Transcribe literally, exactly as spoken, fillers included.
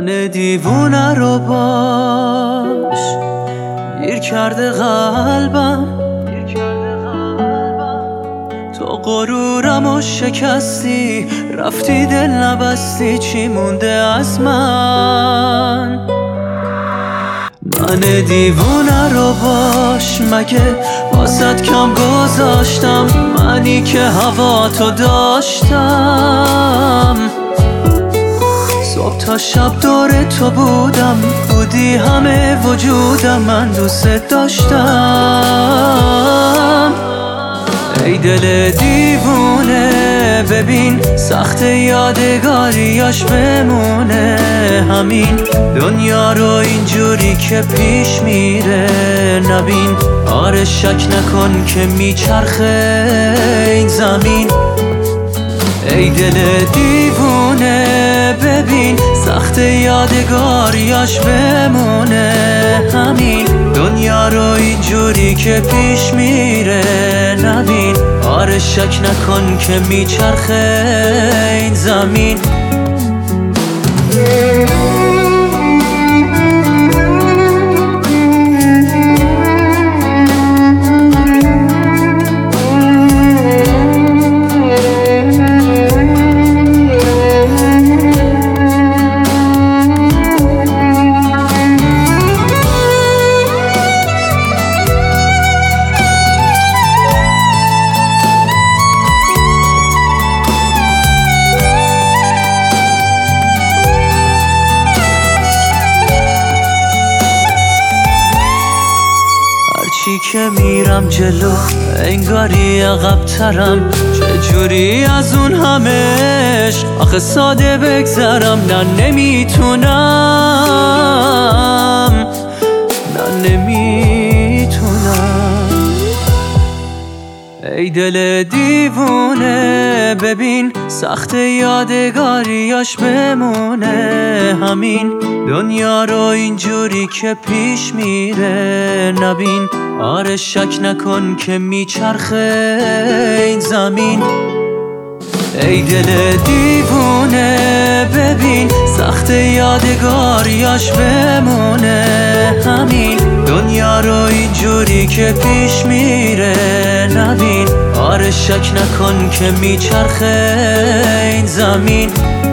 من دیوونه رو باش گیر کرده قلبم، تو غرورم و شکستی، رفتی دل نبستی، چی مونده از من؟ من دیوونه رو باش، مگه واسط کم گذاشتم؟ منی که هوا تو داشتم، صبح تا شب دور تو بودم، بودی همه وجودم، من دوست داشتم. ای دل دیوونه ببین سخت یادگاریاش بمونه، همین دنیا رو اینجوری که پیش میره نبین. آره شک نکن که میچرخه این زمین. ای دل دیوونه ببین سخت یادگاریاش بمونه، همین دنیا رو اینجوری که پیش میره نبین. آره شک نکن که میچرخه این زمین. چی که میرم جلو انگاری عقب‌ترم، چجوری از اون همش آخه ساده بگذرم؟ نه نمیتونم، نه نمیتونم. ای دل دیوونه ببین سخت یادگاریاش بمونه، همین دنیا رو اینجوری که پیش میره نبین. آره شک نکن که میچرخه این زمین. ای دل دیوونه ببین سخت یادگاریاش بمونه، همین دنیا رو اینجوری که پیش میره نبین. آره شک نکن که میچرخه این زمین.